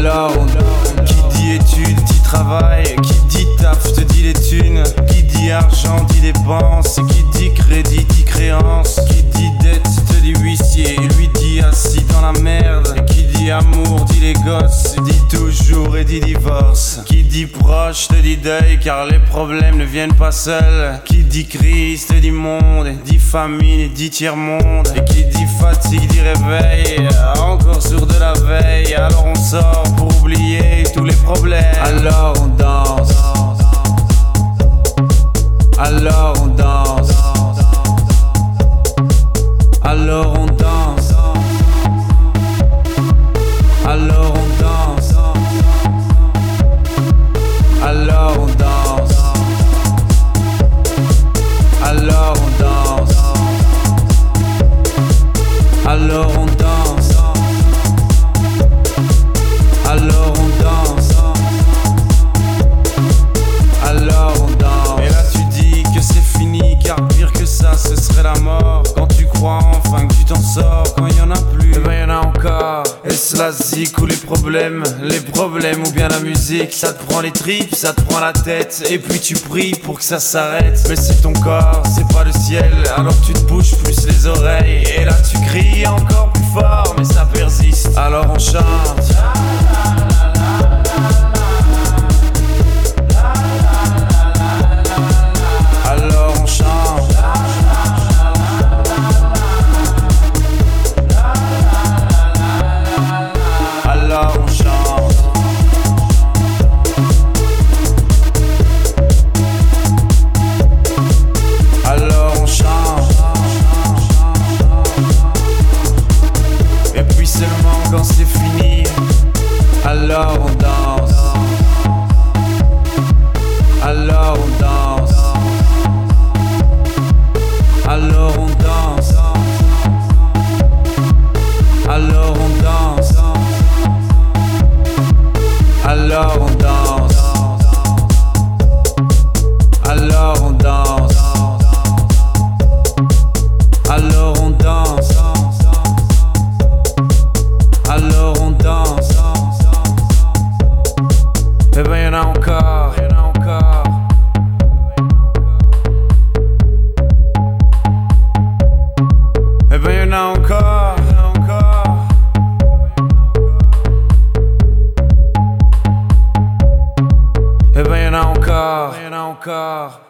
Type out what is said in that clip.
Alors qui dit études dit travail, qui dit taf te dit les thunes, qui dit argent dit dépenses, qui dit crédit dit créance, qui dit dette te dit huissier, lui dit assis dans la merde, et qui dit amour dit les gosses, dit toujours et dit divorce, qui dit proche te dit deuil car les problèmes ne viennent pas seuls, qui dit crise te dit monde, dit famine et dit tiers-monde, et qui dit fatigue dit réveil, encore sourd de la veille, alors on sort pour oublier tous les problèmes. Alors on danse, alors on danse, alors on danse, alors on danse, alors on danse, alors on danse, alors on danse, alors on danse, alors on danse. Et là tu dis que c'est fini car pire que ça ce serait la mort. Quand tu crois enfin que tu t'en sors, quand il y en a plus, eh ben y en a encore. Est-ce la zik ou les problèmes ou bien la musique? Ça te prend les tripes, ça te prend la tête, et puis tu pries pour que ça s'arrête. Mais c'est ton corps, c'est pas le ciel, alors tu te bouges plus les oreilles. Et là tu cries encore plus fort, mais ça persiste, alors on chante. Alors on chante. Alors on chante. Alors on chante. Et puis seulement quand c'est fini, alors on danse. Alors on danse. Alors on danse. Alors on danse. Alors on danse. Alors on danse. Alors on danse. Alors on danse. Eh ben y'en a encore, y'en a encore. Eh ben y'en a encore, y'en a encore. Eh ben y'en a encore, y'en a encore.